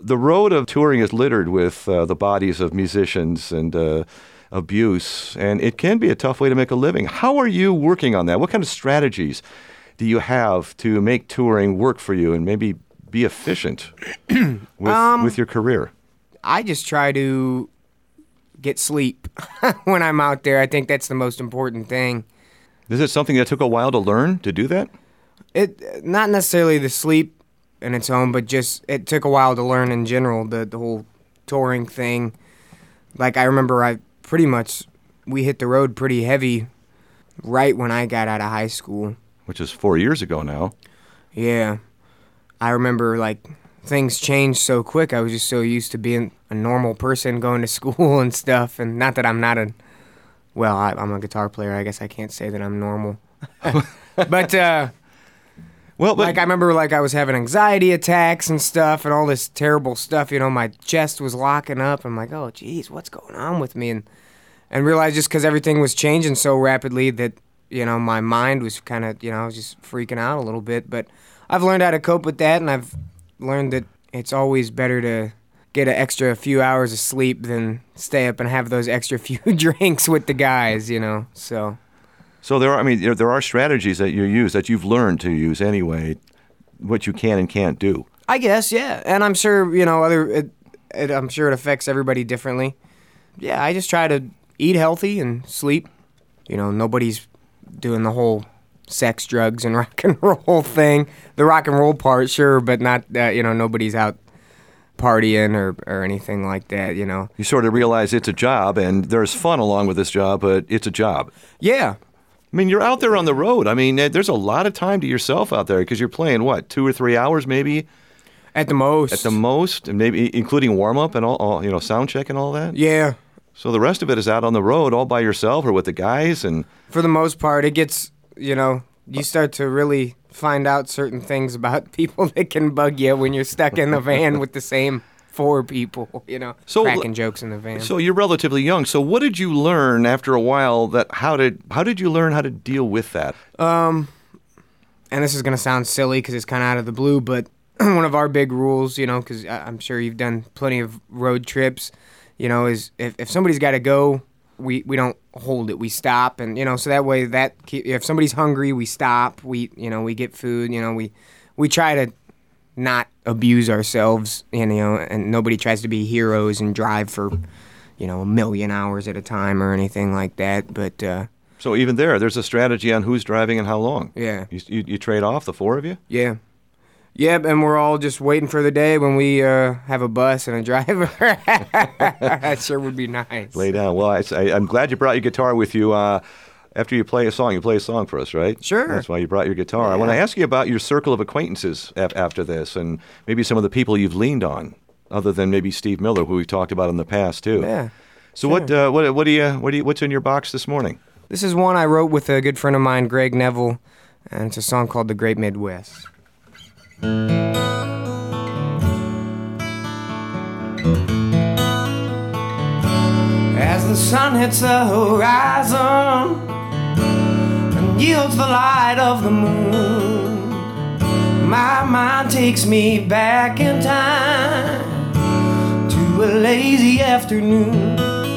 the road of touring is littered with the bodies of musicians and abuse, and it can be a tough way to make a living. How are you working on that? What kind of strategies do you have to make touring work for you and maybe be efficient with your career? I just try to get sleep when I'm out there. I think that's the most important thing. Is it something that took a while to learn to do that? It not necessarily the sleep in its own, but just it took a while to learn in general, the whole touring thing. Like I remember we hit the road pretty heavy right when I got out of high school. Which is 4 years ago now. Yeah. I remember like things changed so quick. I was just so used to being a normal person going to school and stuff. And not that I'm not I'm a guitar player. I guess I can't say that I'm normal. But like I remember like I was having anxiety attacks and stuff and all this terrible stuff. You know, my chest was locking up. I'm like, oh, geez, what's going on with me? And realized just because everything was changing so rapidly that, you know, my mind was kind of, you know, I was just freaking out a little bit. But I've learned how to cope with that, and I've learned that it's always better to get an extra few hours of sleep than stay up and have those extra few drinks with the guys, you know, so... So there are strategies that you use, that you've learned to use anyway, what you can and can't do. I guess, yeah. And I'm sure, you know, I'm sure it affects everybody differently. Yeah, I just try to eat healthy and sleep. You know, nobody's doing the whole sex, drugs, and rock and roll thing. The rock and roll part, sure, but not, you know, nobody's out partying or anything like that, you know. You sort of realize it's a job, and there's fun along with this job, but it's a job. Yeah. I mean, you're out there on the road. I mean, there's a lot of time to yourself out there because you're playing, 2 or 3 hours maybe? At the most. At the most, and maybe including warm-up and all, you know, sound check and all that? Yeah. So the rest of it is out on the road all by yourself or with the guys? And for the most part, it gets, you know, you start to really find out certain things about people that can bug you when you're stuck in the van with the same 4 people, you know, cracking jokes in the van. So you're relatively young. So what did you learn after a while how did you learn how to deal with that? And this is going to sound silly because it's kind of out of the blue, but one of our big rules, you know, because I'm sure you've done plenty of road trips, you know, is if somebody's got to go, we don't hold it. We stop. And, you know, so that way if somebody's hungry, we stop. We get food, you know, we try to not abuse ourselves, you know, and nobody tries to be heroes and drive for, you know, 1 million hours at a time or anything like that. But so even there's a strategy on who's driving and how long. Yeah, you trade off, the 4 of you. Yeah, and we're all just waiting for the day when we have a bus and a driver. That sure would be nice. Lay down. Well, I'm glad you brought your guitar with you. After you play a song for us, right? Sure. That's why you brought your guitar. Yeah. I want to ask you about your circle of acquaintances after this, and maybe some of the people you've leaned on, other than maybe Steve Miller, who we've talked about in the past too. Yeah. So sure. what's in your box this morning? This is one I wrote with a good friend of mine, Greg Neville, and it's a song called "The Great Midwest." As the sun hits the horizon and yields the light of the moon, my mind takes me back in time to a lazy afternoon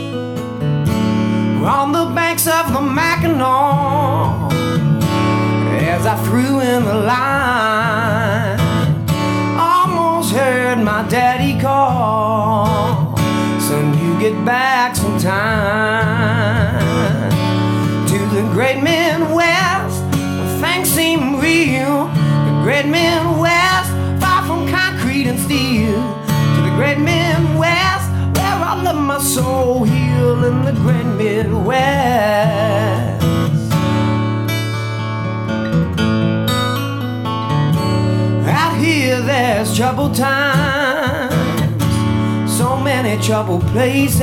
on the banks of the Mackinac. As I threw in the line, almost heard my daddy call, "Son, you get back sometime to the great Midwest where things seem real. The great Midwest, far from concrete and steel. To the great Midwest where I let my soul heal. In the great Midwest, out here there's troubled times, so many troubled places.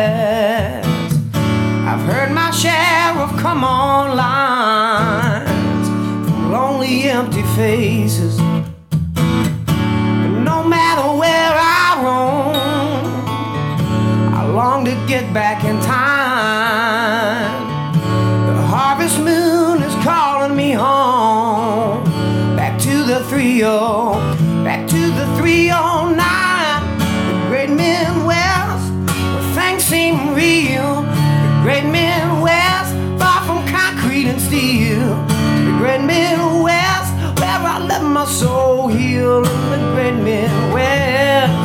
I've heard my share of come-on lines from lonely, empty faces. But no matter where I roam, I long to get back in time. The harvest moon is calling me home, back to the 30, back to the 309. my soul healed in the great Midwest.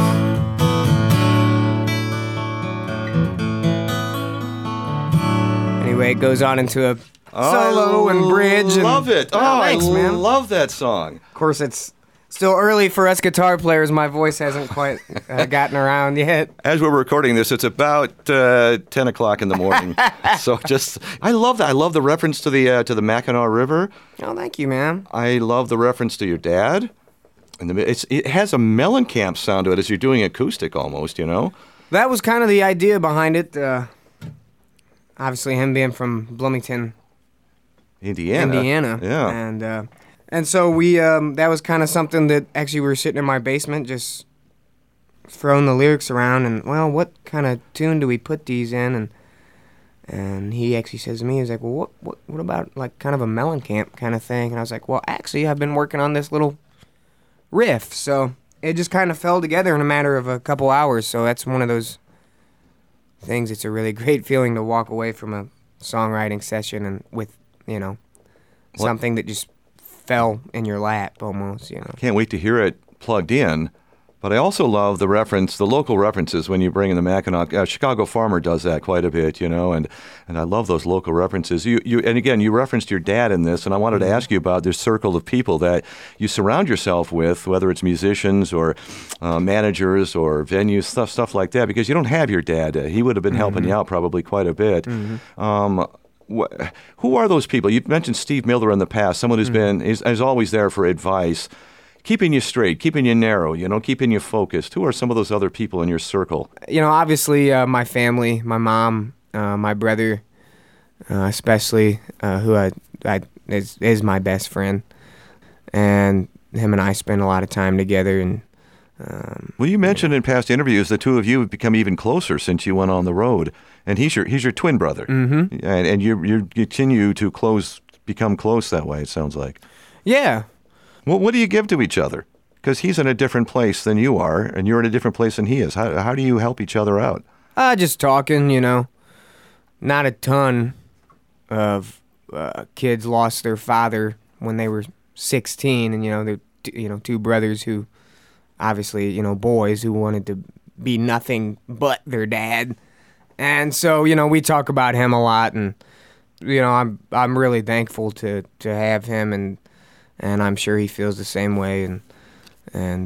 Anyway, it goes on into a solo and bridge. Love it. Thanks, I man. love that song. Of course, it's still early for us guitar players. My voice hasn't quite gotten around yet. As we're recording this, it's about 10 o'clock in the morning. So I love that. I love the reference to the Mackinac River. Oh, thank you, man. I love the reference to your dad. And it has a Mellencamp sound to it as you're doing acoustic almost, you know? That was kind of the idea behind it. Obviously, him being from Bloomington, Indiana. Yeah. And so we that was kind of something that actually we were sitting in my basement just throwing the lyrics around and, well, what kind of tune do we put these in? And he actually says to me, he's like, well, what about like kind of a Mellencamp kind of thing? And I was like, well, actually, I've been working on this little riff. So it just kind of fell together in a matter of a couple hours. So that's one of those things. It's a really great feeling to walk away from a songwriting session and with, something that just fell in your lap almost, Can't wait to hear it plugged in. But I also love the local references when you bring in the Mackinac. Chicago Farmer does that quite a bit, and I love those local references. And again, you referenced your dad in this, and I wanted to ask you about this circle of people that you surround yourself with, whether it's musicians or managers or venues, stuff like that, because you don't have your dad. He would have been helping you out probably quite a bit. Who are those people? You've mentioned Steve Miller in the past, someone who's is always there for advice. Keeping you straight, keeping you narrow, keeping you focused. Who are some of those other people in your circle? Obviously my family, my mom, my brother, especially, who is my best friend. And him and I spend a lot of time together. And well, you mentioned in past interviews the two of you have become even closer since you went on the road. And he's your twin brother. Mm-hmm. And you continue to become close that way, it sounds like. Yeah. Well, what do you give to each other? Because he's in a different place than you are, and you're in a different place than he is. How do you help each other out? Just talking, Not a ton of kids lost their father when they were 16, and, they're, two brothers who, obviously, boys who wanted to be nothing but their dad. And so, we talk about him a lot, and, I'm really thankful to have him, and I'm sure he feels the same way, and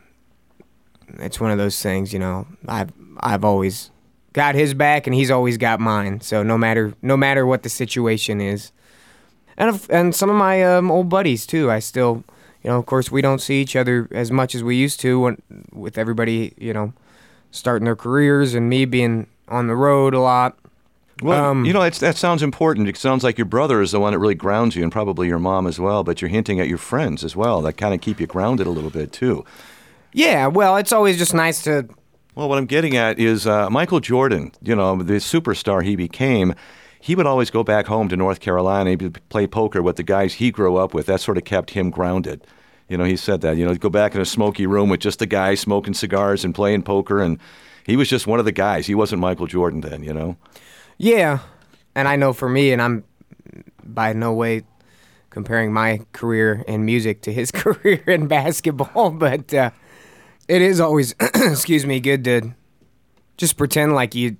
it's one of those things, I've always got his back and he's always got mine. So no matter what the situation is, and some of my old buddies too, I still, of course we don't see each other as much as we used to with everybody, starting their careers and me being on the road a lot. Well, that sounds important. It sounds like your brother is the one that really grounds you, and probably your mom as well, but you're hinting at your friends as well that kind of keep you grounded a little bit, too. Yeah, well, it's always just nice to... Well, what I'm getting at is Michael Jordan, the superstar he became, he would always go back home to North Carolina. He'd play poker with the guys he grew up with. That sort of kept him grounded. He said that, go back in a smoky room with just the guys smoking cigars and playing poker, and he was just one of the guys. He wasn't Michael Jordan then, Yeah, and I know for me, and I'm by no way comparing my career in music to his career in basketball, but it is always, excuse me, good to just pretend like you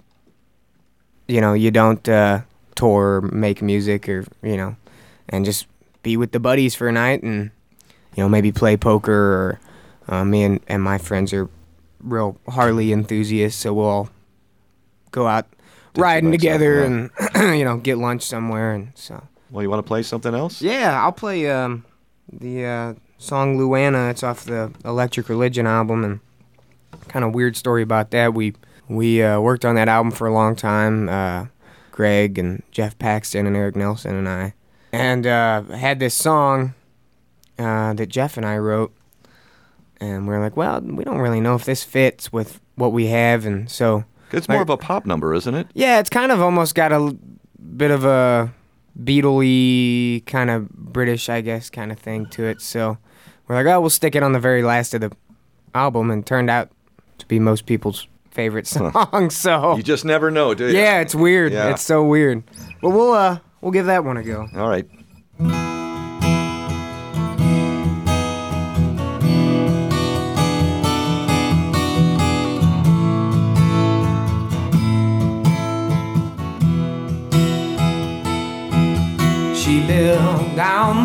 don't tour or make music or, and just be with the buddies for a night and, maybe play poker or me and my friends are real Harley enthusiasts, so we'll all go out riding together and get lunch somewhere, and so. Well, you want to play something else? Yeah, I'll play the song Luana. It's off the Electric Religion album, and kind of weird story about that. We worked on that album for a long time. Greg and Jeff Paxton and Eric Nelson and I, and had this song that Jeff and I wrote, and we were like, well, we don't really know if this fits with what we have, and so. It's more of a pop number, isn't it? Yeah, it's kind of almost got a bit of a Beatle-y kind of British, I guess, kind of thing to it. So we're like, oh, we'll stick it on the very last of the album, and turned out to be most people's favorite song. So you just never know, do you? Yeah, it's weird. Yeah. It's so weird. But we'll give that one a go. All right.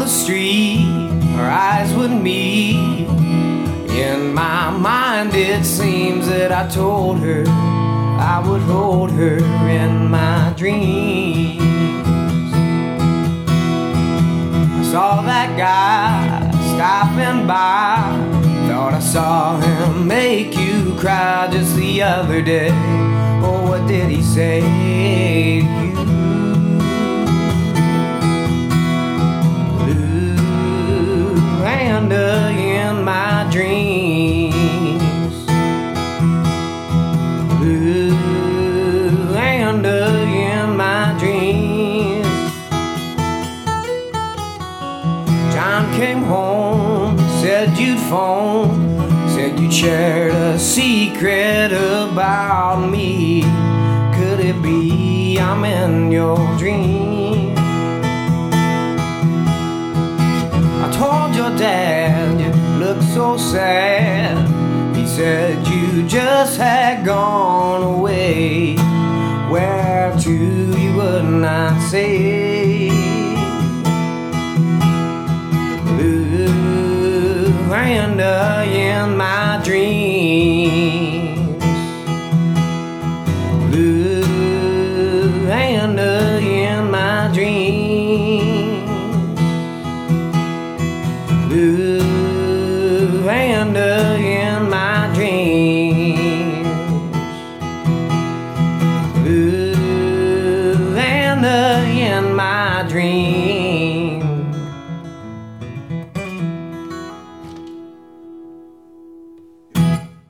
the street, our eyes would meet. In my mind it seems that I told her I would hold her in my dreams. I saw that guy stopping by, thought I saw him make you cry just the other day. Oh, what did he say to you? Blue panda in my dreams. Blue panda in my dreams. John came home, said you'd phone, said you shared a secret about me. Could it be I'm in your dream? I told your dad you looked so sad. He said you just had gone away. Where to you would not say. Blue panda in my dreams. Blue panda in my dreams. Blue panda in my dreams. Blue panda in my dreams.